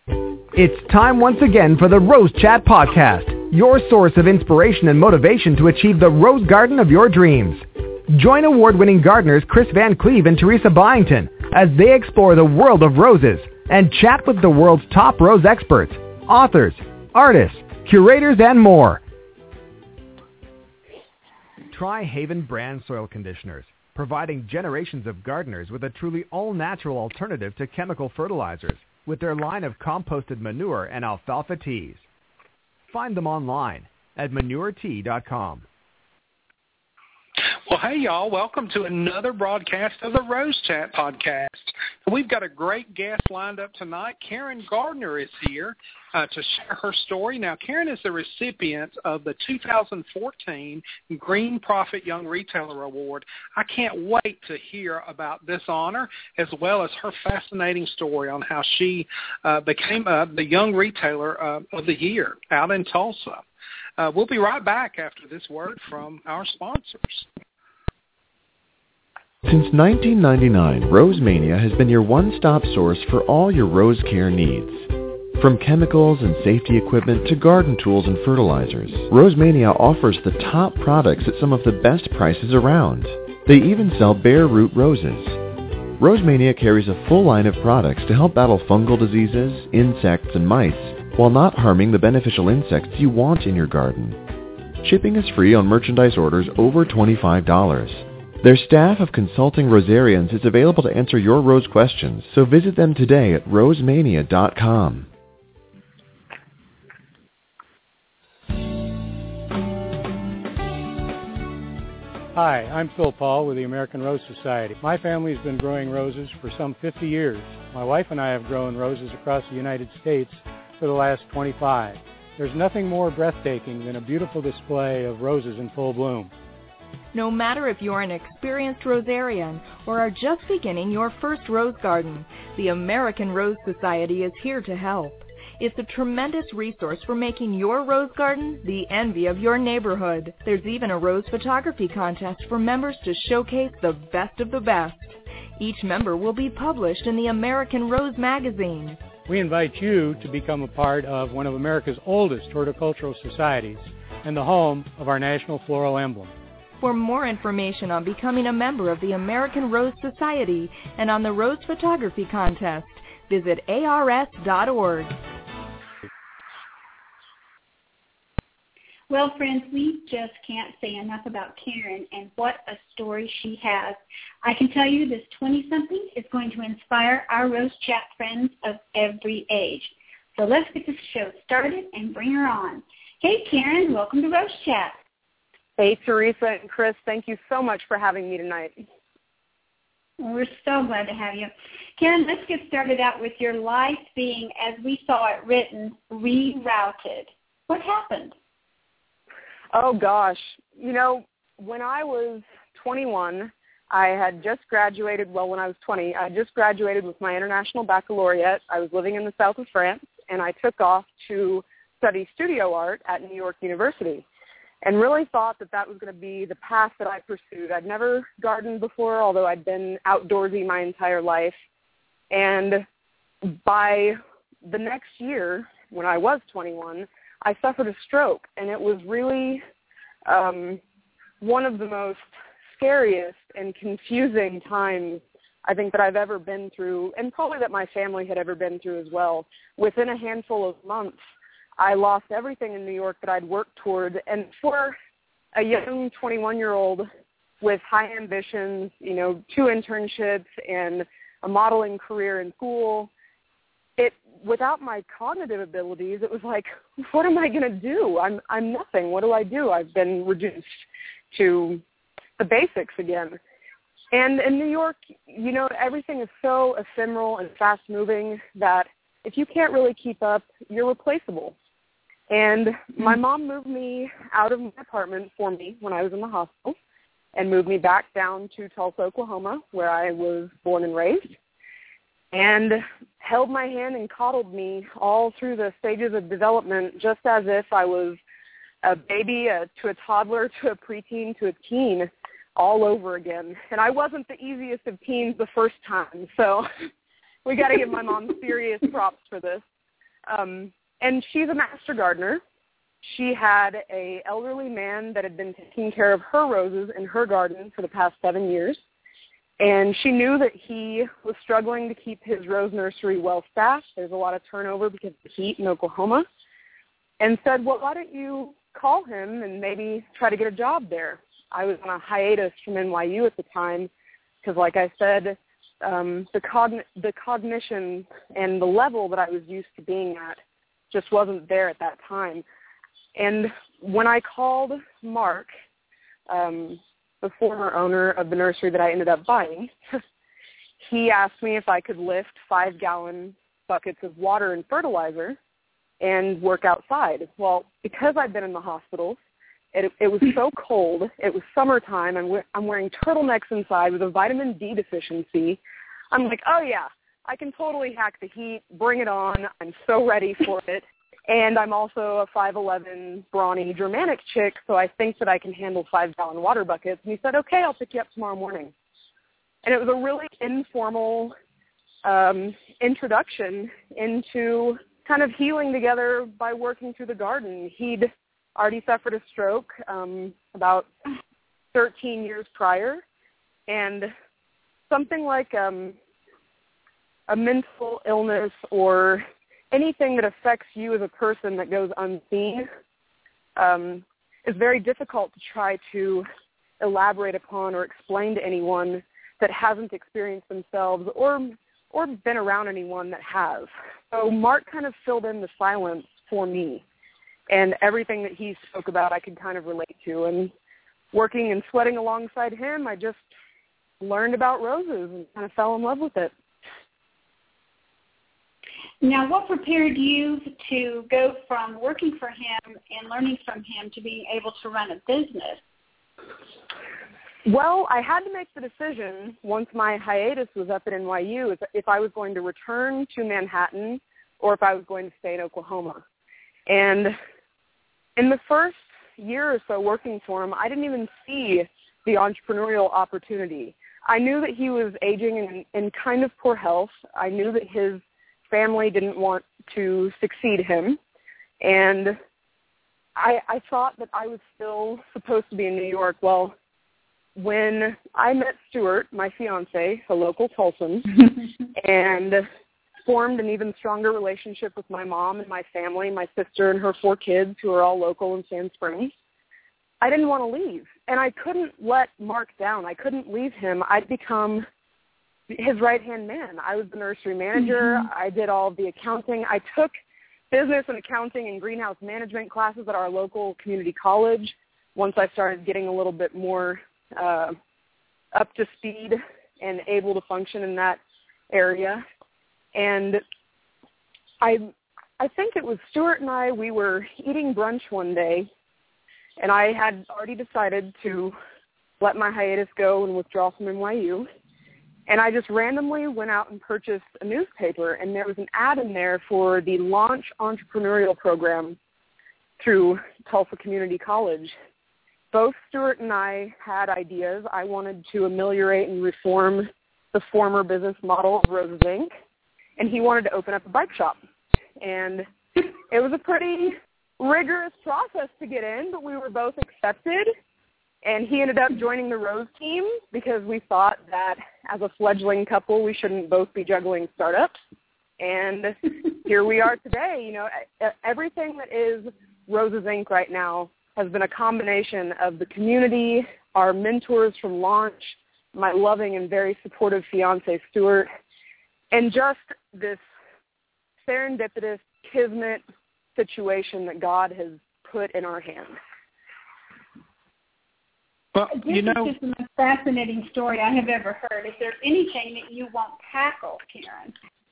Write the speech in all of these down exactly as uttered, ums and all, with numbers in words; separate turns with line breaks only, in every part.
It's time once again for the Rose Chat Podcast, your source of inspiration and motivation to achieve the rose garden of your dreams. Join award-winning gardeners Chris Van Cleve and Teresa Byington as they explore the world of roses and chat with the world's top rose experts, authors, artists, curators, and more. Try Haven brand soil conditioners, providing generations of gardeners with a truly all-natural alternative to chemical fertilizers with their line of composted manure and alfalfa teas. Find them online at manure tea dot com.
Well, hey, y'all. Welcome to another broadcast of the Rose Chat Podcast. We've got a great guest lined up tonight. Karen Gardner is here uh, to share her story. Now, Karen is the recipient of the two thousand fourteen Green Profit Young Retailer Award. I can't wait to hear about this honor, as well as her fascinating story on how she uh, became uh, the Young Retailer uh, of the Year out in Tulsa. Uh, we'll be right back after this word from our sponsors.
Since nineteen ninety-nine, Rosemania has been your one-stop source for all your rose care needs. From chemicals and safety equipment to garden tools and fertilizers, Rosemania offers the top products at some of the best prices around. They even sell bare root roses. Rosemania carries a full line of products to help battle fungal diseases, insects, and mice, while not harming the beneficial insects you want in your garden. Shipping is free on merchandise orders over twenty-five dollars. Their staff of consulting rosarians is available to answer your rose questions, so visit them today at rosemania dot com.
Hi, I'm Phil Paul with the American Rose Society. My family has been growing roses for some fifty years. My wife and I have grown roses across the United States for the last twenty-five. There's nothing more breathtaking than a beautiful display of roses in full bloom.
No matter if you're an experienced rosarian or are just beginning your first rose garden, the American Rose Society is here to help. It's a tremendous resource for making your rose garden the envy of your neighborhood. There's even a rose photography contest for members to showcase the best of the best. Each member will be published in the American Rose magazine.
We invite you to become a part of one of America's oldest horticultural societies and the home of our national floral emblem.
For more information on becoming a member of the American Rose Society and on the Rose Photography Contest, visit A R S dot org.
Well, friends, we just can't say enough about Karen and what a story she has. I can tell you this twenty-something is going to inspire our Rose Chat friends of every age. So let's get this show started and bring her on. Hey, Karen, welcome to Rose Chat.
Hey, Teresa and Chris, thank you so much for having me tonight.
We're so glad to have you. Karen, let's get started out with your life being, as we saw it written, rerouted. What happened?
Oh, gosh. You know, when I was twenty-one, I had just graduated, well, when I was twenty, I just graduated with my International Baccalaureate. I was living in the south of France, and I took off to study studio art at New York University, and really thought that that was going to be the path that I pursued. I'd never gardened before, although I'd been outdoorsy my entire life. And by the next year, when I was twenty-one, I suffered a stroke, and it was really um, one of the most scariest and confusing times I think that I've ever been through, and probably that my family had ever been through as well. Within a handful of months, I lost everything in New York that I'd worked toward, and for a young twenty-one-year-old with high ambitions, you know, two internships and a modeling career in school, it without my cognitive abilities, it was like, what am I going to do? I'm I'm nothing. What do I do? I've been reduced to the basics again. And in New York, you know, everything is so ephemeral and fast-moving that if you can't really keep up, you're replaceable. And my mom moved me out of my apartment for me when I was in the hospital and moved me back down to Tulsa, Oklahoma, where I was born and raised, and held my hand and coddled me all through the stages of development, just as if I was a baby a, to a toddler to a preteen to a teen all over again. And I wasn't the easiest of teens the first time, so we got to give my mom serious props for this. Um, and she's a master gardener. She had a elderly man that had been taking care of her roses in her garden for the past seven years. And she knew that he was struggling to keep his rose nursery well-staffed. There's a lot of turnover because of the heat in Oklahoma. And said, well, why don't you call him and maybe try to get a job there? I was on a hiatus from N Y U at the time because, like I said, um, the, cogn- the cognition and the level that I was used to being at just wasn't there at that time. And when I called Mark, um, the former owner of the nursery that I ended up buying, he asked me if I could lift five-gallon buckets of water and fertilizer and work outside. Well, because I'd been in the hospital, it, it was so cold. It was summertime. I'm, I'm wearing turtlenecks inside with a vitamin D deficiency. I'm like, oh, yeah, I can totally hack the heat. Bring it on. I'm so ready for it. And I'm also a five eleven, brawny Germanic chick, so I think that I can handle five-gallon water buckets. And he said, okay, I'll pick you up tomorrow morning. And it was a really informal um, introduction into kind of healing together by working through the garden. He'd already suffered a stroke um, about thirteen years prior, and something like um, a mental illness or anything that affects you as a person that goes unseen um, is very difficult to try to elaborate upon or explain to anyone that hasn't experienced themselves or or been around anyone that has. So Mark kind of filled in the silence for me, and everything that he spoke about I could kind of relate to. And working and sweating alongside him, I just learned about roses and kind of fell in love with it.
Now, what prepared you to go from working for him and learning from him to being able to run a business?
Well, I had to make the decision once my hiatus was up at N Y U if, if I was going to return to Manhattan or if I was going to stay in Oklahoma. And in the first year or so working for him, I didn't even see the entrepreneurial opportunity. I knew that he was aging in, in kind of poor health. I knew that his family didn't want to succeed him, and I, I thought that I was still supposed to be in New York. Well, when I met Stuart, my fiance, a local Tulsan, and formed an even stronger relationship with my mom and my family, my sister and her four kids who are all local in Sand Springs, I didn't want to leave, and I couldn't let Mark down. I couldn't leave him. I'd become his right-hand man. I was the nursery manager. Mm-hmm. I did all of the accounting. I took business and accounting and greenhouse management classes at our local community college once I started getting a little bit more uh, up to speed and able to function in that area. And I I think it was Stuart and I, we were eating brunch one day, and I had already decided to let my hiatus go and withdraw from N Y U. And I just randomly went out and purchased a newspaper, and there was an ad in there for the Launch Entrepreneurial Program through Tulsa Community College. Both Stuart and I had ideas. I wanted to ameliorate and reform the former business model of Roses, Incorporated, and he wanted to open up a bike shop. And it was a pretty rigorous process to get in, but we were both accepted. And he ended up joining the Rose team because we thought that as a fledgling couple, we shouldn't both be juggling startups. And here we are today. You know, everything that is Roses, Incorporated right now has been a combination of the community, our mentors from Launch, my loving and very supportive fiance, Stuart, and just this serendipitous, kismet situation that God has put in our hands.
Well,
this
you know,
is just the most fascinating story I have ever heard. Is there anything that you won't tackle, Karen?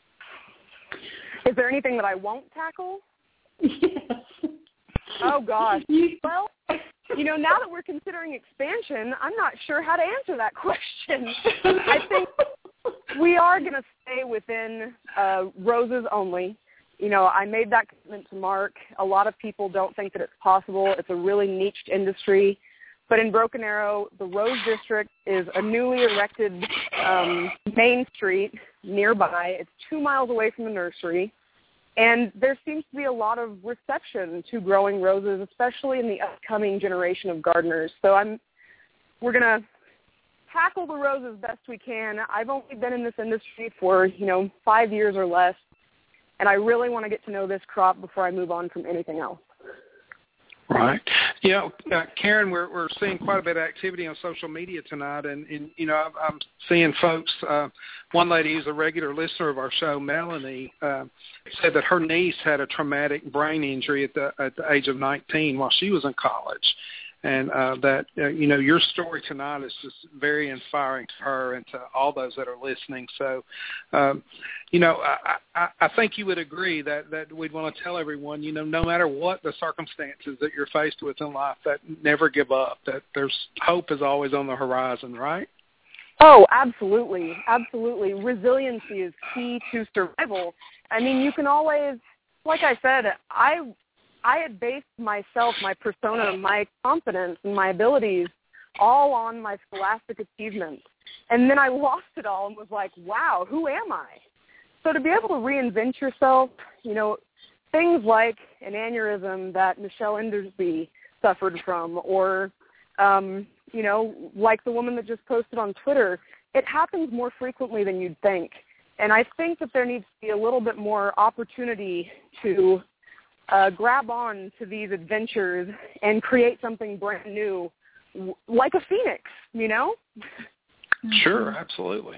Is there anything that I won't tackle?
Yes.
Oh, gosh. Well, you know, now that we're considering expansion, I'm not sure how to answer that question. I think we are going to stay within uh, roses only. You know, I made that commitment to Mark. A lot of people don't think that it's possible. It's a really niched industry. But in Broken Arrow, the Rose District is a newly erected um, main street nearby. It's two miles away from the nursery. And there seems to be a lot of reception to growing roses, especially in the upcoming generation of gardeners. So I'm, we're going to tackle the roses best we can. I've only been in this industry for, you know, five years or less, and I really want to get to know this crop before I move on from anything else.
Right. You know, uh, Karen, we're we're seeing quite a bit of activity on social media tonight, and, and you know, I'm, I'm seeing folks. Uh, one lady who's a regular listener of our show, Melanie, uh, said that her niece had a traumatic brain injury at the at the age of nineteen while she was in college. And uh, that, uh, you know, your story tonight is just very inspiring to her and to all those that are listening. So, um, you know, I, I, I think you would agree that, that we'd want to tell everyone, you know, no matter what the circumstances that you're faced with in life, that never give up, that there's hope is always on the horizon, right?
Oh, absolutely. Absolutely. Resiliency is key to survival. I mean, you can always, like I said, I I had based myself, my persona, my confidence, and my abilities all on my scholastic achievements. And then I lost it all and was like, wow, who am I? So to be able to reinvent yourself, you know, things like an aneurysm that Michelle Endersby suffered from, or, um, you know, like the woman that just posted on Twitter, it happens more frequently than you'd think. And I think that there needs to be a little bit more opportunity to Uh, grab on to these adventures and create something brand new, w- like a phoenix, you know?
Sure, absolutely.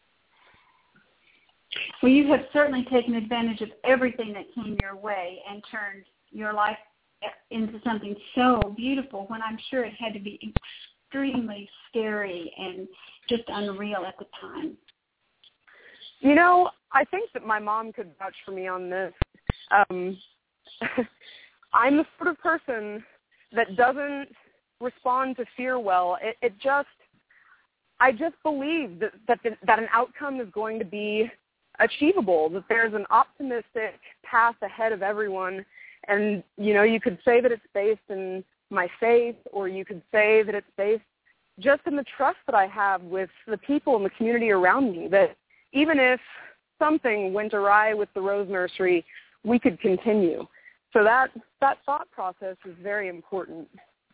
Well, you have certainly taken advantage of everything that came your way and turned your life into something so beautiful, when I'm sure it had to be extremely scary and just unreal at the time.
You know, I think that my mom could vouch for me on this. Um, I'm the sort of person that doesn't respond to fear well. It, it just, I just believe that that, the, that an outcome is going to be achievable, that there's an optimistic path ahead of everyone. And, you know, you could say that it's based in my faith, or you could say that it's based just in the trust that I have with the people in the community around me, that even if something went awry with the Rose Nursery, we could continue. So that that thought process is very important.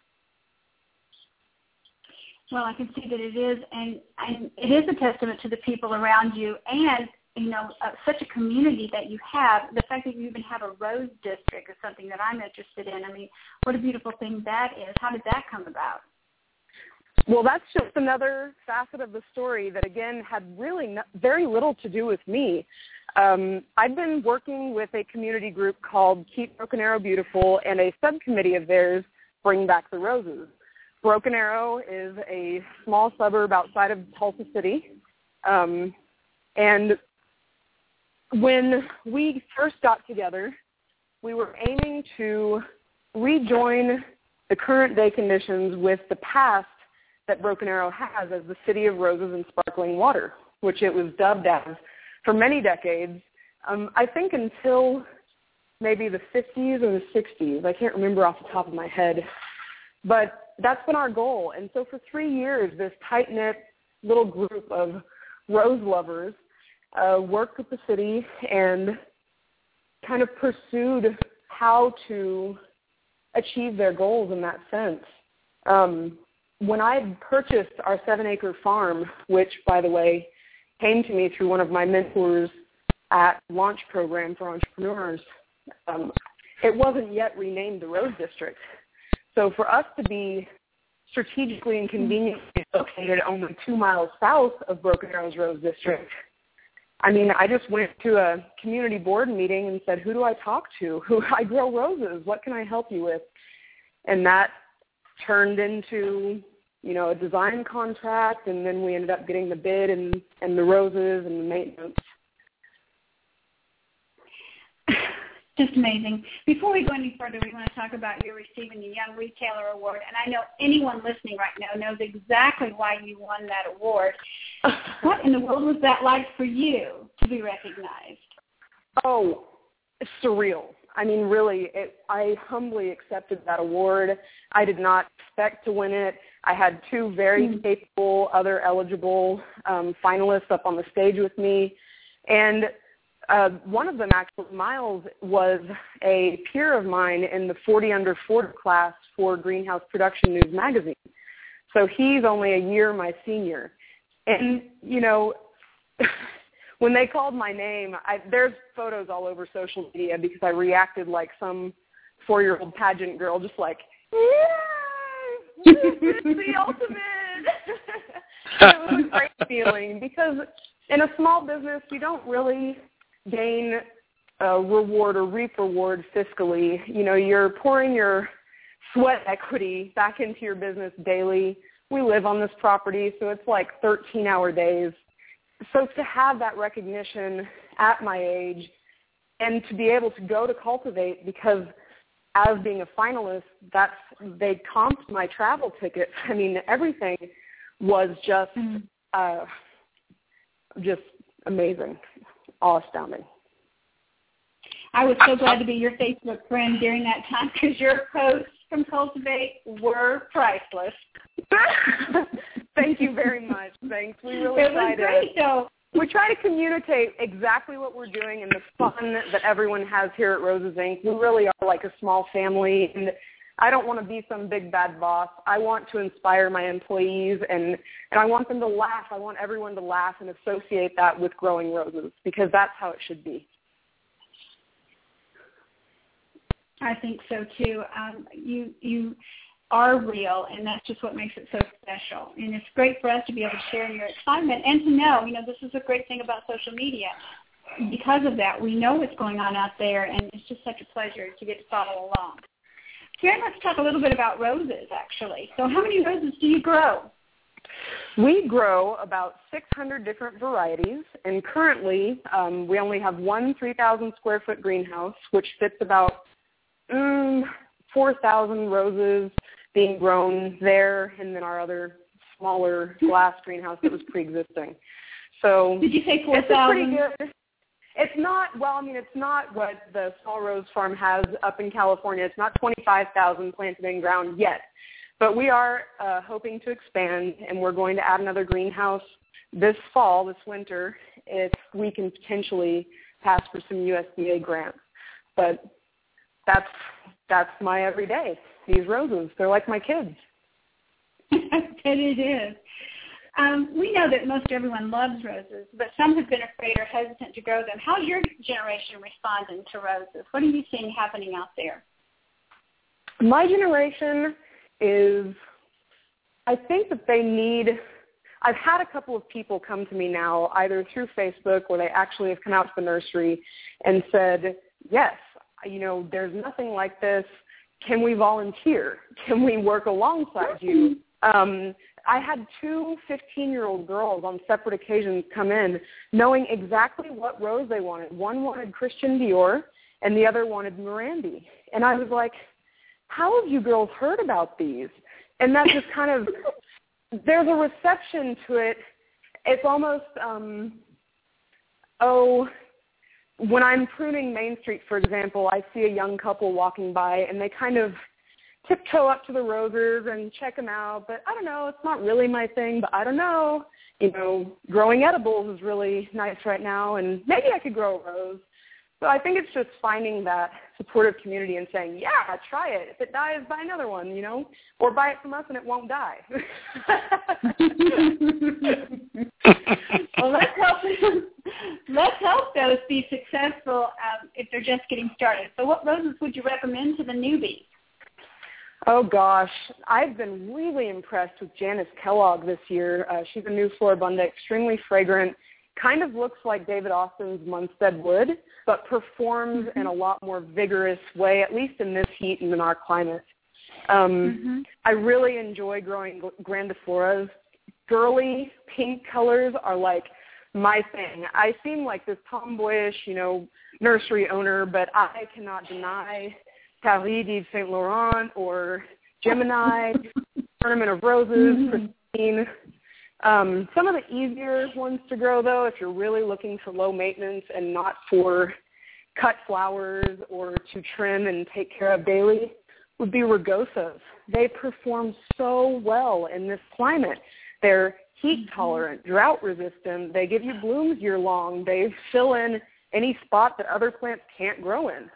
Well, I can see that it is, and, and it is a testament to the people around you, and, you know, uh, such a community that you have. The fact that you even have a Rose District is something that I'm interested in. I mean, what a beautiful thing that is. How did that come about?
Well, that's just another facet of the story that, again, had really no, very little to do with me. Um, I've been working with a community group called Keep Broken Arrow Beautiful, and a subcommittee of theirs, Bring Back the Roses. Broken Arrow is a small suburb outside of Tulsa City. Um, and when we first got together, we were aiming to rejoin the current day conditions with the past that Broken Arrow has as the city of roses and sparkling water, which it was dubbed as for many decades, um, I think until maybe the fifties or the sixties. I can't remember off the top of my head. But that's been our goal. And so for three years, this tight-knit little group of rose lovers uh, worked with the city and kind of pursued how to achieve their goals in that sense. Um, when I purchased our seven-acre farm, which, by the way, came to me through one of my mentors at Launch Program for Entrepreneurs, um, it wasn't yet renamed the Rose District. So for us to be strategically and conveniently located only two miles south of Broken Arrow's Rose District, I mean, I just went to a community board meeting and said, who do I talk to? Who I grow roses. What can I help you with? And that turned into, you know, a design contract, and then we ended up getting the bid and, and the roses and the maintenance.
Just amazing. Before we go any further, we want to talk about you receiving the Young Retailer Award. And I know anyone listening right now knows exactly why you won that award. What in the world was that like for you to be recognized?
Oh, it's surreal. I mean, really, it, I humbly accepted that award. I did not expect to win it. I had two very mm. capable, other eligible um, finalists up on the stage with me. And uh, one of them, actually, Miles, was a peer of mine in the forty under forty class for Greenhouse Production News magazine. So he's only a year my senior. And, you know, when they called my name, I, there's photos all over social media because I reacted like some four-year-old pageant girl, just like, yeah, it's the ultimate. It was a great feeling because in a small business, you don't really gain a reward or reap reward fiscally. You know, you're pouring your sweat equity back into your business daily. We live on this property, so it's like thirteen-hour days. So to have that recognition at my age and to be able to go to Cultivate, because as being a finalist, that's they comped my travel tickets. I mean, everything was just uh, just amazing, awe-astounding.
I was so glad to be your Facebook friend during that time because your posts from Cultivate were priceless.
Thank you very much. Thanks. We really
it
try
was great,
to.
though.
We try to communicate exactly what we're doing and the fun that everyone has here at Roses Incorporated. We really are like a small family, and I don't want to be some big bad boss. I want to inspire my employees, and, and I want them to laugh. I want everyone to laugh and associate that with growing roses because that's how it should be.
I think so, too. Um, you you are real, and that's just what makes it so special. And it's great for us to be able to share in your excitement and to know, you know, this is a great thing about social media. Because of that, we know what's going on out there, and it's just such a pleasure to get to follow along. Karen, let's talk a little bit about roses, actually. So how many roses do you grow?
We grow about six hundred different varieties, and currently um, we only have one three thousand square foot greenhouse, which fits about mm, four thousand roses being grown there, and then our other smaller glass greenhouse that was pre-existing. So
did you say four thousand?
It's pretty good. It's not, well, I mean, it's not what the Small Rose Farm has up in California. It's not twenty-five thousand planted in ground yet. But we are uh, hoping to expand, and we're going to add another greenhouse this fall, this winter, if we can potentially pass for some U S D A grants. But that's that's my everyday. These roses, they're like my kids.
I bet it is. Um, we know that most everyone loves roses, but some have been afraid or hesitant to grow them. How's your generation responding to roses? What are you seeing happening out there?
My generation is, I think that they need, I've had a couple of people come to me now, either through Facebook or they actually have come out to the nursery and said, yes, you know, there's nothing like this. Can we volunteer? Can we work alongside you? Um, I had two fifteen-year-old girls on separate occasions come in knowing exactly what rose they wanted. One wanted Christian Dior and the other wanted Morandi. And I was like, how have you girls heard about these? And that just kind of, there's a reception to it. It's almost, um, oh, when I'm pruning Main Street, for example, I see a young couple walking by, and they kind of tiptoe up to the roses and check them out. But I don't know, it's not really my thing, but I don't know. You know, growing edibles is really nice right now, and maybe I could grow a rose. So I think it's just finding that supportive community and saying, yeah, try it. If it dies, buy another one, you know, or buy it from us and it won't die.
Well, let's help, let's help those be successful um, if they're just getting started. So what roses would you recommend to the newbies?
Oh, gosh. I've been really impressed with Janice Kellogg this year. Uh, she's a new Floribunda, extremely fragrant, kind of looks like David Austin's Munstead Wood, but performs mm-hmm. in a lot more vigorous way, at least in this heat and in our climate. Um, mm-hmm. I really enjoy growing grandifloras. Girly pink colors are like my thing. I seem like this tomboyish, you know, nursery owner, but I cannot deny Paris d'Yves Saint Laurent or Gemini, Tournament of Roses, mm-hmm. Pristine. Um, some of the easier ones to grow, though, if you're really looking for low maintenance and not for cut flowers or to trim and take care of daily, would be rugosas. They perform so well in this climate. They're heat tolerant, drought resistant. They give you blooms year long. They fill in any spot that other plants can't grow in.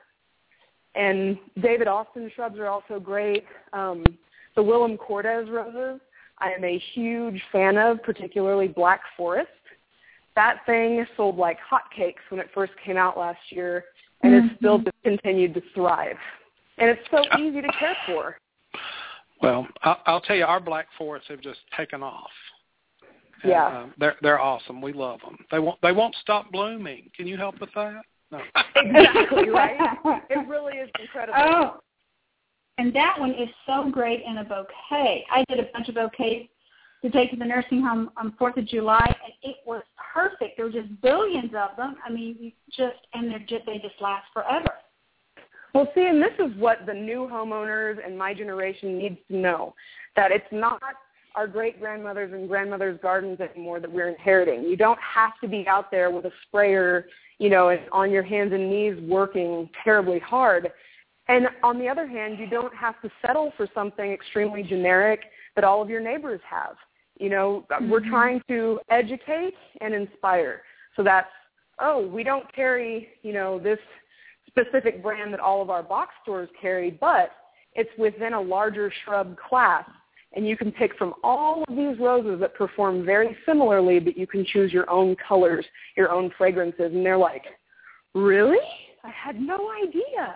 And David Austin shrubs are also great. Um, the Willem Cortez roses, I am a huge fan of, particularly Black Forest. That thing sold like hotcakes when it first came out last year, and mm-hmm. it's still just continued to thrive. And it's so easy to care for.
Well, I'll, I'll tell you, our Black Forests have just taken off. And,
yeah,
uh, they're they're awesome. We love them. They won't they won't stop blooming. Can you help with that? No.
Exactly right. It really is incredible.
Oh, and that one is so great in a bouquet. I did a bunch of bouquets to take to the nursing home on Fourth of July, and it was perfect. There were just billions of them. I mean, you just and they're just they just last forever.
Well, see, and this is what the new homeowners and my generation needs to know, that it's not our great-grandmothers and grandmothers' gardens anymore that we're inheriting. You don't have to be out there with a sprayer, you know, and on your hands and knees working terribly hard. And on the other hand, you don't have to settle for something extremely generic that all of your neighbors have. You know, mm-hmm. we're trying to educate and inspire. So that's, oh, we don't carry, you know, this specific brand that all of our box stores carry, but it's within a larger shrub class. And you can pick from all of these roses that perform very similarly, but you can choose your own colors, your own fragrances. And they're like, really? I had no idea.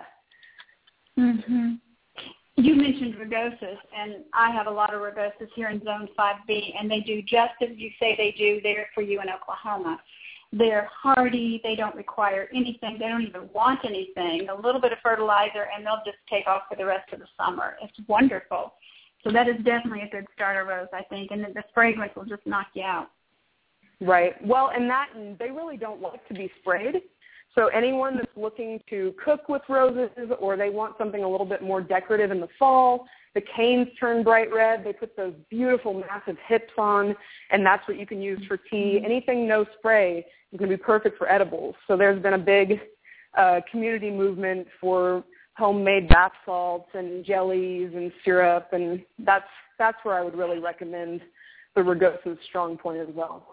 Mm-hmm. You mentioned rugosas, and I have a lot of rugosas here in Zone five B, and they do just as you say they do there for you in Oklahoma. They're hardy. They don't require anything. They don't even want anything, a little bit of fertilizer, and they'll just take off for the rest of the summer. It's wonderful. So that is definitely a good starter rose, I think, and the fragrance will just knock you out.
Right. Well, and that they really don't like to be sprayed. So anyone that's looking to cook with roses or they want something a little bit more decorative in the fall, the canes turn bright red. They put those beautiful massive hips on, and that's what you can use for tea. Anything no spray is going to be perfect for edibles. So there's been a big uh, community movement for homemade bath salts and jellies and syrup, and that's that's where I would really recommend the rugosa's strong point as well.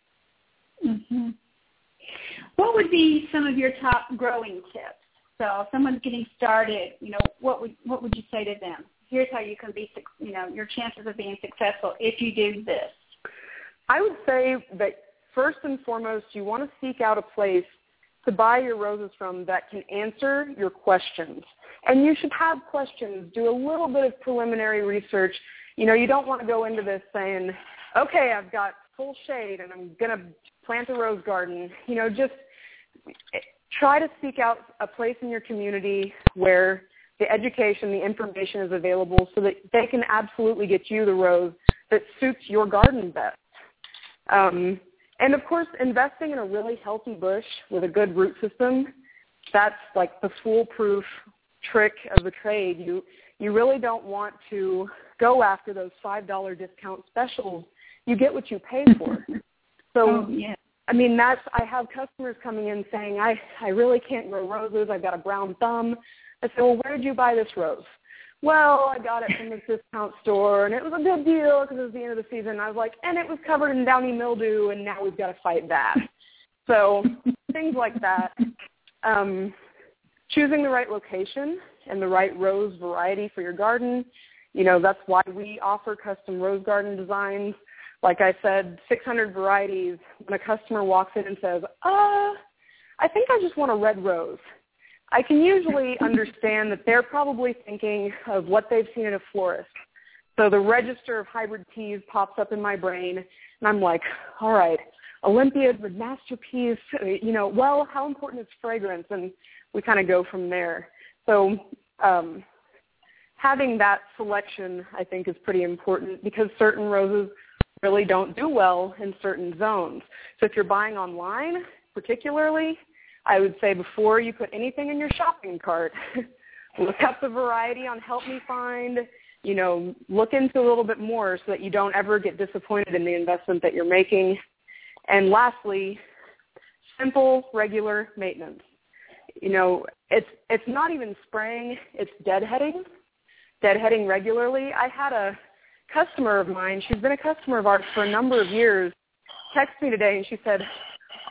Mm-hmm. What would be some of your top growing tips? So if someone's getting started, you know, what would what would you say to them? Here's how you can be, you know, your chances of being successful if you do this.
I would say that first and foremost, you want to seek out a place to buy your roses from that can answer your questions. And you should have questions. Do a little bit of preliminary research. You know, you don't want to go into this saying, okay, I've got full shade and I'm going to plant a rose garden. You know, just try to seek out a place in your community where the education, the information is available so that they can absolutely get you the rose that suits your garden best. Um, and, of course, investing in a really healthy bush with a good root system, that's like the foolproof trick of the trade. You you really don't want to go after those five dollar discount specials. You get what you pay for. So,
oh, yeah.
I mean, that's, I have customers coming in saying, I, I really can't grow roses. I've got a brown thumb. I said, well, where did you buy this rose? Well, I got it from this discount store, and it was a good deal because it was the end of the season. I was like, and it was covered in downy mildew, and now we've got to fight that. So things like that. Um, choosing the right location and the right rose variety for your garden. You know, that's why we offer custom rose garden designs. Like I said, six hundred varieties. When a customer walks in and says, uh, I think I just want a red rose, I can usually understand that they're probably thinking of what they've seen at a florist. So the register of hybrid teas pops up in my brain, and I'm like, all right, Olympiad with masterpiece, you know, well, how important is fragrance? And we kind of go from there. So um, having that selection, I think, is pretty important because certain roses really don't do well in certain zones. So if you're buying online, particularly, I would say before you put anything in your shopping cart, look up the variety on Help Me Find, you know, look into a little bit more so that you don't ever get disappointed in the investment that you're making. And lastly, simple, regular maintenance. You know, it's it's not even spraying, it's deadheading, deadheading regularly. I had a customer of mine, she's been a customer of ours for a number of years, text me today and she said,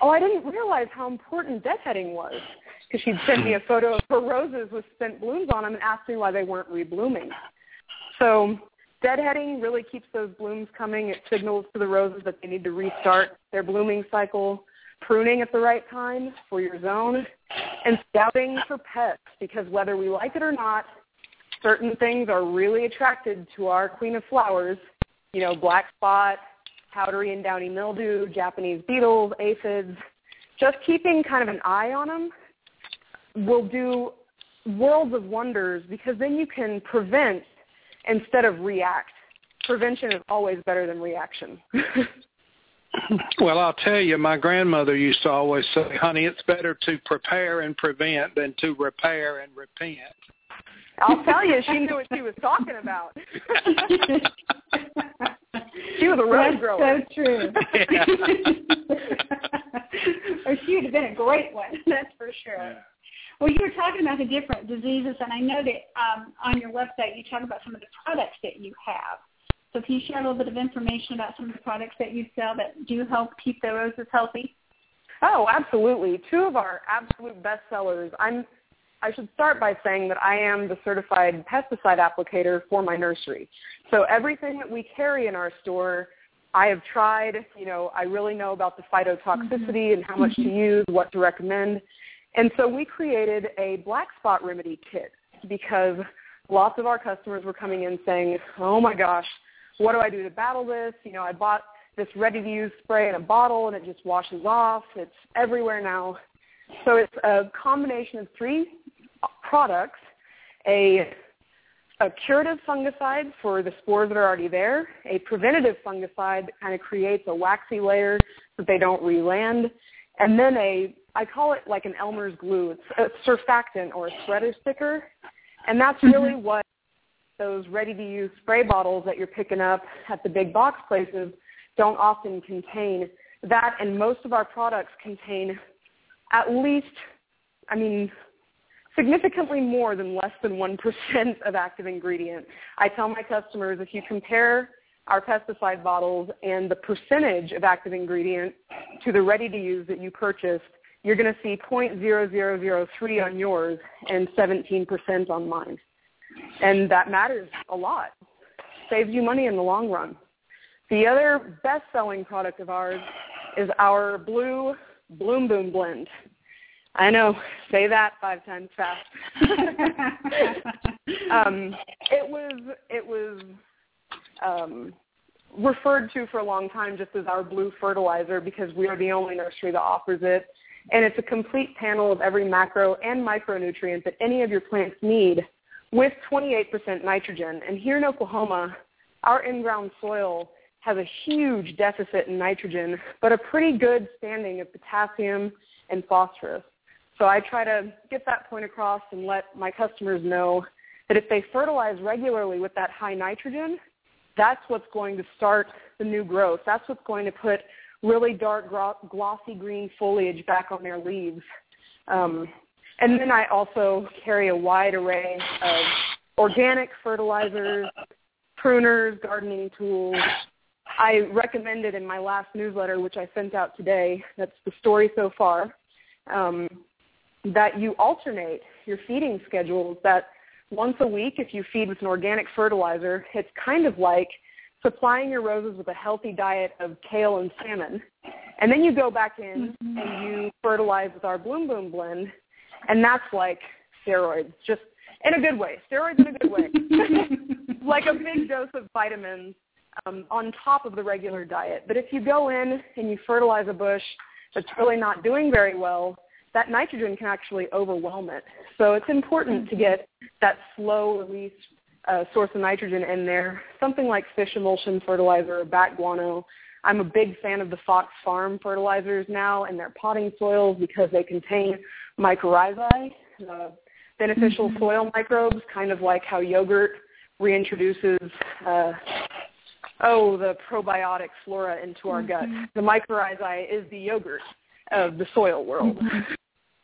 oh, I didn't realize how important deadheading was, because she'd sent me a photo of her roses with spent blooms on them and asked me why they weren't reblooming. So deadheading really keeps those blooms coming. It signals to the roses that they need to restart their blooming cycle. Pruning at the right time for your zone, and scouting for pests, because whether we like it or not, certain things are really attracted to our queen of flowers, you know, black spot, powdery and downy mildew, Japanese beetles, aphids. Just keeping kind of an eye on them will do worlds of wonders, because then you can prevent instead of react. Prevention is always better than reaction.
Well, I'll tell you, my grandmother used to always say, honey, it's better to prepare and prevent than to repair and repent.
I'll tell you, she knew what she was talking about. She was a rose grower.
That's so true.
Yeah.
Or she would have been a great one, that's for sure.
Yeah.
Well, you were talking about the different diseases, and I know that um, on your website you talk about some of the products that you have. So can you share a little bit of information about some of the products that you sell that do help keep the roses healthy?
Oh, absolutely. Two of our absolute best sellers. I'm, I should start by saying that I am the certified pesticide applicator for my nursery. So everything that we carry in our store, I have tried. You know, I really know about the phytotoxicity mm-hmm. and how much to use, what to recommend. And so we created a black spot remedy kit, because lots of our customers were coming in saying, oh, my gosh, what do I do to battle this? You know, I bought this ready-to-use spray in a bottle, and it just washes off. It's everywhere now. So it's a combination of three products, a, a curative fungicide for the spores that are already there, a preventative fungicide that kind of creates a waxy layer so that they don't re-land, and then a, I call it like an Elmer's glue. It's a surfactant or a spreader sticker, and that's really mm-hmm. what those ready-to-use spray bottles that you're picking up at the big box places don't often contain. That and most of our products contain at least, I mean, significantly more than less than one percent of active ingredient. I tell my customers, if you compare our pesticide bottles and the percentage of active ingredient to the ready-to-use that you purchased, you're going to see zero point zero zero zero three on yours and seventeen percent on mine. And that matters a lot. Saves you money in the long run. The other best-selling product of ours is our blue Bloom Boom Blend. I know, say that five times fast. um, it was it was um, referred to for a long time just as our blue fertilizer, because we are the only nursery that offers it. And it's a complete panel of every macro and micronutrient that any of your plants need, with twenty-eight percent nitrogen. And here in Oklahoma, our in-ground soil has a huge deficit in nitrogen, but a pretty good standing of potassium and phosphorus. So I try to get that point across and let my customers know that if they fertilize regularly with that high nitrogen, that's what's going to start the new growth. That's what's going to put really dark, glossy green foliage back on their leaves. Um, And then I also carry a wide array of organic fertilizers, pruners, gardening tools. I recommended in my last newsletter, which I sent out today, that's the story so far, um, that you alternate your feeding schedules, that once a week, if you feed with an organic fertilizer, it's kind of like supplying your roses with a healthy diet of kale and salmon. And then you go back in mm-hmm. and you fertilize with our Bloom Boom Blend. And that's like steroids, just in a good way. Steroids in a good way. Like a big dose of vitamins um, on top of the regular diet. But if you go in and you fertilize a bush that's really not doing very well, that nitrogen can actually overwhelm it. So it's important to get that slow release uh, source of nitrogen in there, something like fish emulsion fertilizer or bat guano. I'm a big fan of the Fox Farm fertilizers now and their potting soils, because they contain mycorrhizae, uh, beneficial mm-hmm. soil microbes, kind of like how yogurt reintroduces, uh, oh, the probiotic flora into our mm-hmm. gut. The mycorrhizae is the yogurt of the soil world. Mm-hmm.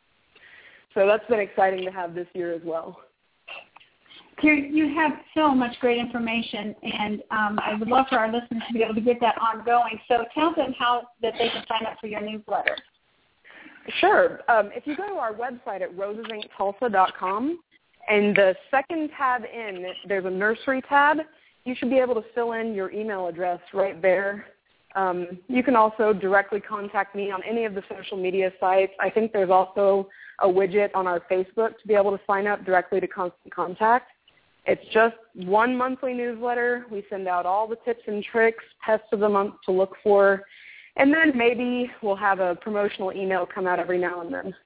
So that's been exciting to have this year as well.
Karen, you have so much great information, and um, I would love for our listeners to be able to get that ongoing. So tell them how that they can sign up for your newsletter.
Sure. Um, if you go to our website at roses inc tulsa dot com, and the second tab in, there's a nursery tab, you should be able to fill in your email address right there. Um, you can also directly contact me on any of the social media sites. I think there's also a widget on our Facebook to be able to sign up directly to Constant Contact. It's just one monthly newsletter. We send out all the tips and tricks, pests of the month to look for, and then maybe we'll have a promotional email come out every now and then.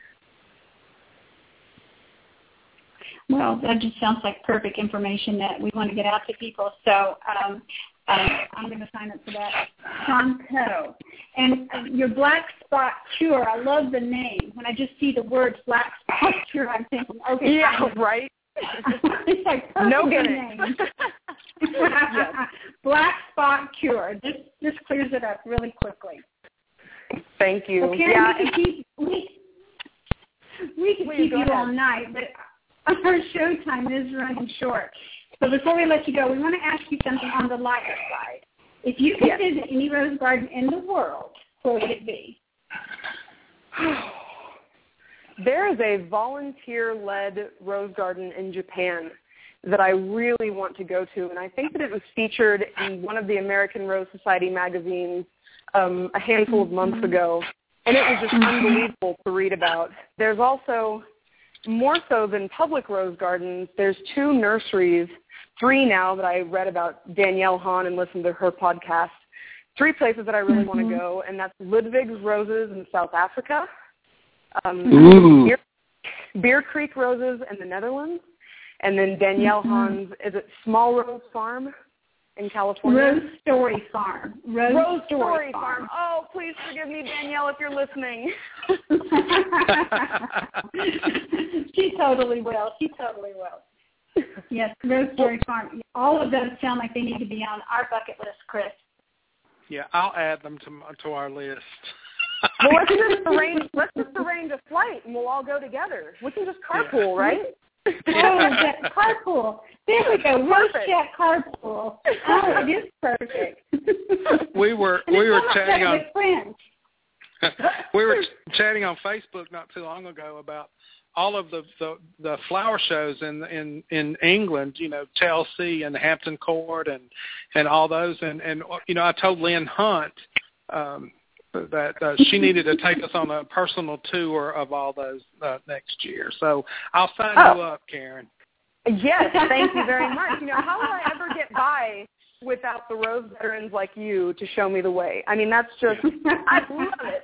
Well, that just sounds like perfect information that we want to get out to people. So um, uh, I'm going to sign up for that. Tonto. And uh, your Black Spot Cure, I love the name. When I just see the words Black Spot Cure, I'm thinking, okay.
Yeah, right?
It's like
no kidding.
Yes. Black Spot Cure. This this clears it up really quickly.
Thank you.
Okay,
yeah,
we can keep, we, we can keep you ahead. all night, but our show time is running short. So before we let you go, we want to ask you something on the lighter side. If you could yes. visit any rose garden in the world, where would it be?
There is a volunteer-led rose garden in Japan that I really want to go to, and I think that it was featured in one of the American Rose Society magazines um, a handful of months ago, and it was just unbelievable to read about. There's also, more so than public rose gardens, there's two nurseries, three now that I read about Danielle Hahn and listened to her podcast, three places that I really mm-hmm. want to go, and that's Ludwig's Roses in South Africa, um, Beer, Beer Creek Roses in the Netherlands, and then Danielle mm-hmm. Hahn's, is it Small Rose Farm in California?
Rose Story Farm. Rose,
Rose
Story,
Story
Farm.
Farm. Oh, please forgive me, Danielle, if you're listening.
She totally will. She totally will. Yes, Rose Story Farm. All of those sound like they need to be on our bucket list, Chris.
Yeah, I'll add them to to our list.
Well, let's just arrange. Let's just arrange a flight, and we'll all go together. We can just carpool, yeah. right?
Oh, that carpool. There we go. Rose Chat carpool. Oh, it is perfect.
We were we were chatting on.
With friends.
We were chatting on Facebook not too long ago about all of the, the, the flower shows in in in England, you know, Chelsea and Hampton Court and and all those, and and you know, I told Lynn Hunt um, that uh, she needed to take us on a personal tour of all those uh, next year. So I'll sign
oh.
you up, Karen.
Yes, thank you very much. You know, how will I ever get by without the Rose veterans like you to show me the way? I mean, that's just, I love it.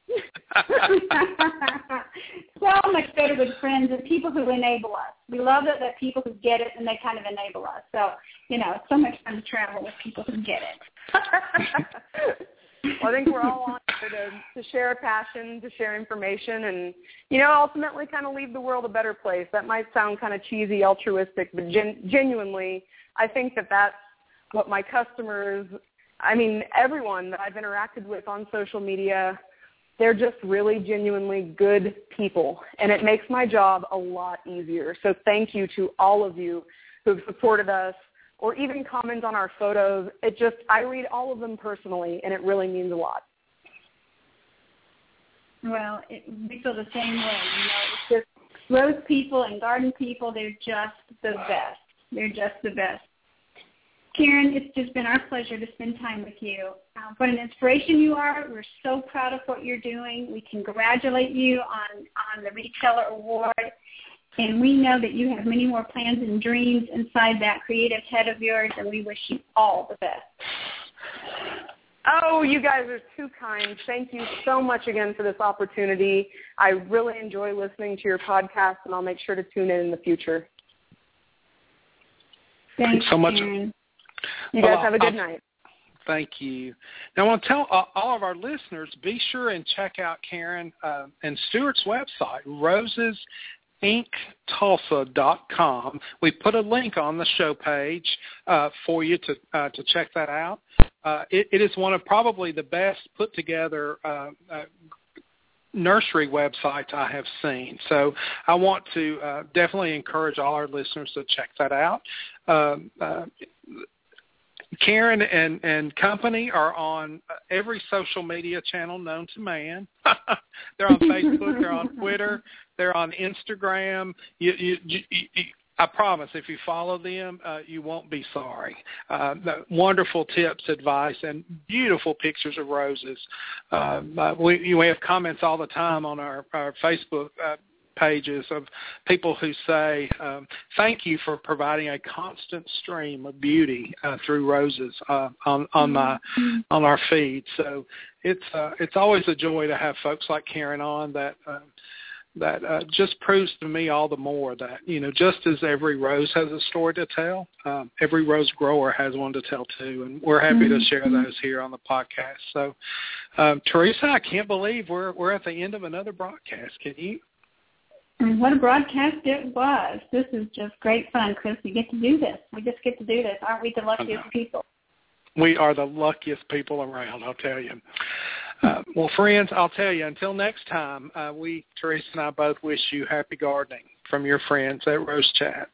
So much better with friends and people who enable us. We love it that people who get it and they kind of enable us. So, you know, it's so much fun to travel with people who get it.
Well, I think we're all on here to, to share a passion, to share information, and, you know, ultimately kind of leave the world a better place. That might sound kind of cheesy, altruistic, but gen- genuinely, I think that that's what my customers, I mean, everyone that I've interacted with on social media, they're just really genuinely good people, and it makes my job a lot easier. So thank you to all of you who have supported us or even comment on our photos. It just, I read all of them personally, and it really means a lot.
Well, it, we feel the same way. You know, it's just rose people and garden people, they're just the best. They're just the best. Karen, it's just been our pleasure to spend time with you. Uh, what an inspiration you are. We're so proud of what you're doing. We congratulate you on, on the Retailer Award. And we know that you have many more plans and dreams inside that creative head of yours, and we wish you all the best.
Oh, you guys are too kind. Thank you so much again for this opportunity. I really enjoy listening to your podcast, and I'll make sure to tune in in the future.
Thanks,
Thanks so much.
Karen.
You
well,
guys have a good
I'll,
night.
Thank you. Now, I want to tell uh, all of our listeners, be sure and check out Karen uh, and Stuart's website, roses inc tulsa dot com. We put a link on the show page uh, for you to uh, to check that out. Uh, it, it is one of probably the best put together uh, uh, nursery websites I have seen. So I want to uh, definitely encourage all our listeners to check that out. Um, uh, Karen and, and company are on every social media channel known to man. They're on Facebook, they're on Twitter, they're on Instagram. You, you, you, you, I promise if you follow them, uh, you won't be sorry. Uh, wonderful tips, advice, and beautiful pictures of roses. Uh, we, we have comments all the time on our, our Facebook uh, pages of people who say, um, thank you for providing a constant stream of beauty uh, through roses uh, on, on, my, on our feed. So it's, uh, it's always a joy to have folks like Karen on that uh, that uh, just proves to me all the more that, you know, just as every rose has a story to tell, um, every rose grower has one to tell too, and we're happy mm-hmm. to share those here on the podcast. So, um, Teresa, I can't believe we're we're at the end of another broadcast. Can you?
And what a broadcast it was. This is just great fun, Chris. We get to do this. We just get to do this. Aren't we the luckiest people?
We are the luckiest people around, I'll tell you. Uh, well, friends, I'll tell you, until next time, uh, we, Teresa and I, both wish you happy gardening from your friends at Rose Chat.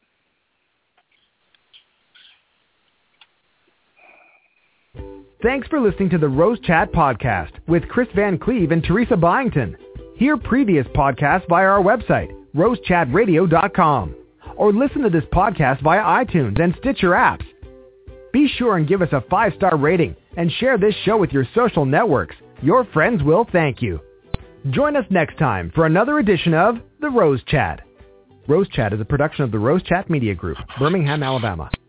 Thanks for listening to the Rose Chat podcast with Chris Van Cleve and Teresa Byington. Hear previous podcasts via our website, rose chat radio dot com, or listen to this podcast via iTunes and Stitcher apps. Be sure and give us a five-star rating and share this show with your social networks. Your friends will thank you. Join us next time for another edition of The Rose Chat. Rose Chat is a production of the Rose Chat Media Group, Birmingham, Alabama.